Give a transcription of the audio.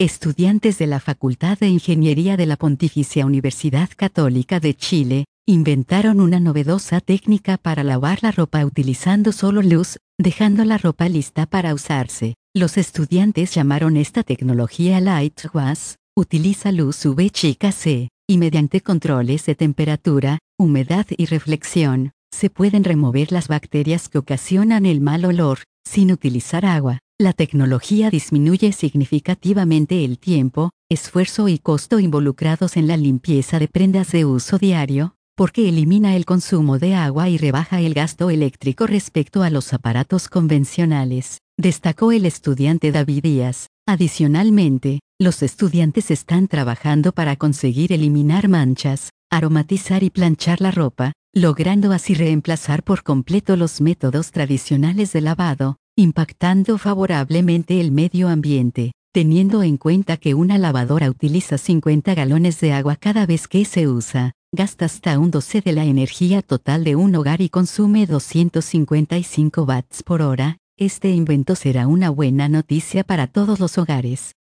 estudiantes de la Facultad de Ingeniería de la Pontificia Universidad Católica de Chile, inventaron una novedosa técnica para lavar la ropa utilizando solo luz, dejando la ropa lista para usarse. Los estudiantes llamaron esta tecnología Light Wash, utiliza luz UV chica C, y mediante controles de temperatura, humedad y reflexión, se pueden remover las bacterias que ocasionan el mal olor, sin utilizar agua. La tecnología disminuye significativamente el tiempo, esfuerzo y costo involucrados en la limpieza de prendas de uso diario, porque elimina el consumo de agua y rebaja el gasto eléctrico respecto a los aparatos convencionales, destacó el estudiante David Díaz. Adicionalmente, los estudiantes están trabajando para conseguir eliminar manchas, aromatizar y planchar la ropa, logrando así reemplazar por completo los métodos tradicionales de lavado, impactando favorablemente el medio ambiente, teniendo en cuenta que una lavadora utiliza 50 galones de agua cada vez que se usa, gasta hasta un 12 de la energía total de un hogar y consume 255 watts por hora. Este invento será una buena noticia para todos los hogares.